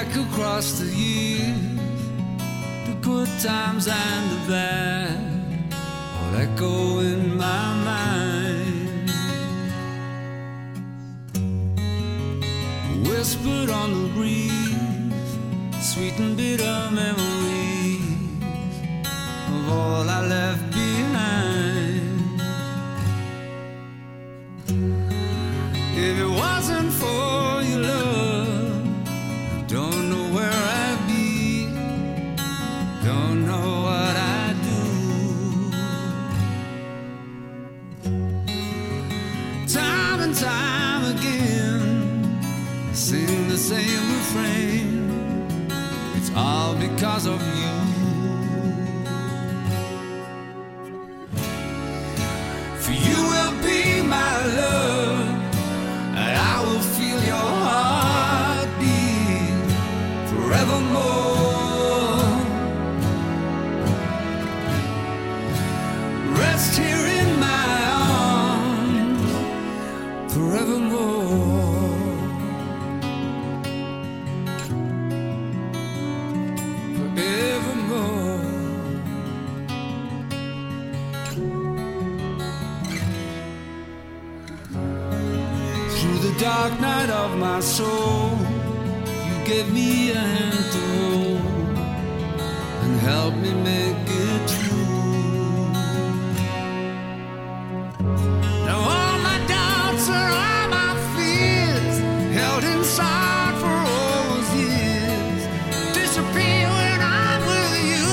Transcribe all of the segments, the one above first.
back across the years, the good times and the bad, all echo in my mind. Whispered on the breeze, sweet and bitter memories of all I left behind. If it wasn't for your love, I don't know where I'd be, don't know what I'd do. Time and time again, I sing the same refrain. It's all because of you. For you will be my love, and I will feel your heartbeat forevermore. Rest here in my arms forevermore. Forevermore. Through the dark night of my soul, you gave me a hand to hold and help me make it true. Now all my doubts and all my fears, held inside for all those years, disappear when I'm with you.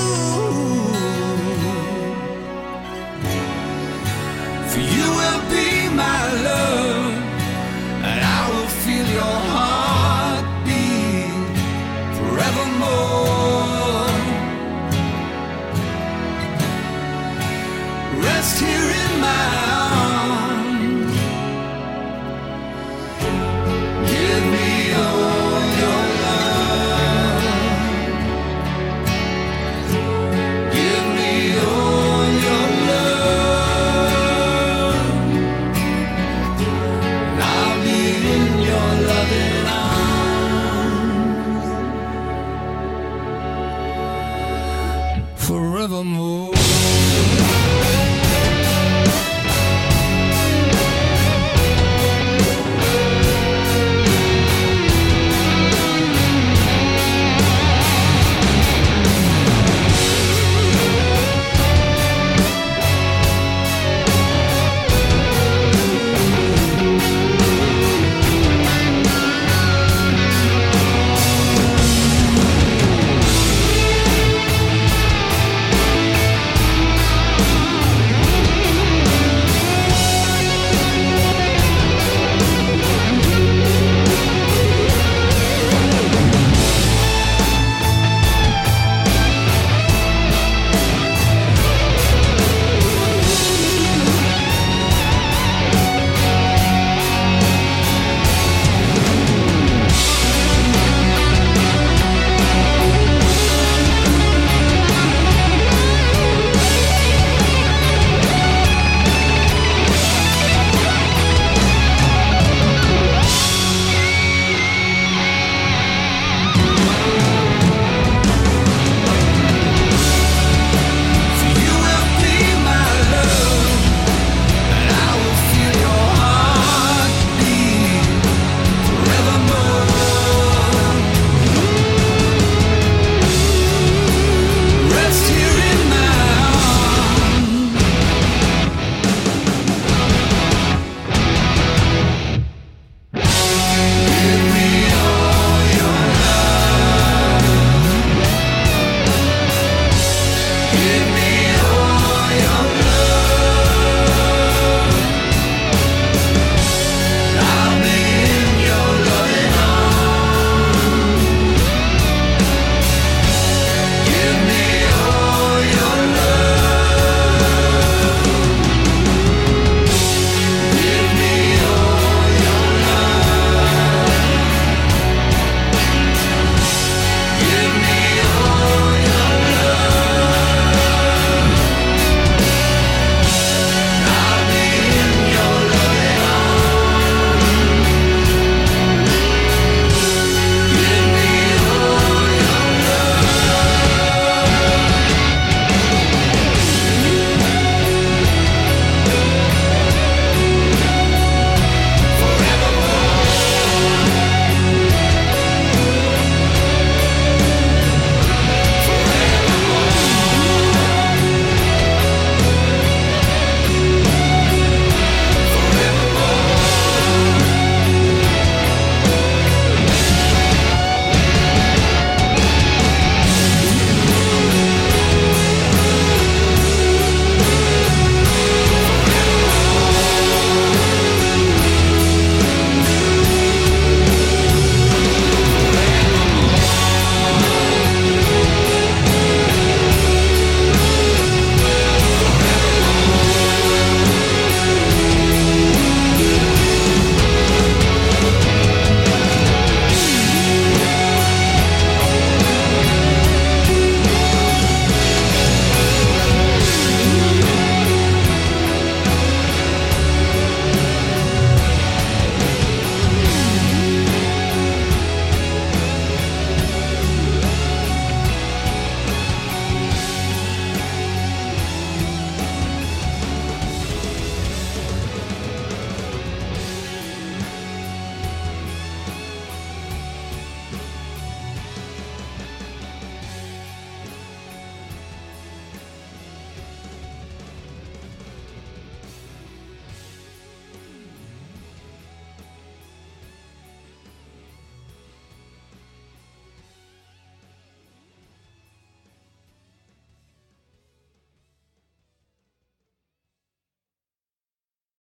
For you will be my love, and I will feel your heartbeat forevermore. Rest here in my arms. Give me all your love. Give me all your love. And I'll be in your loving arms forevermore.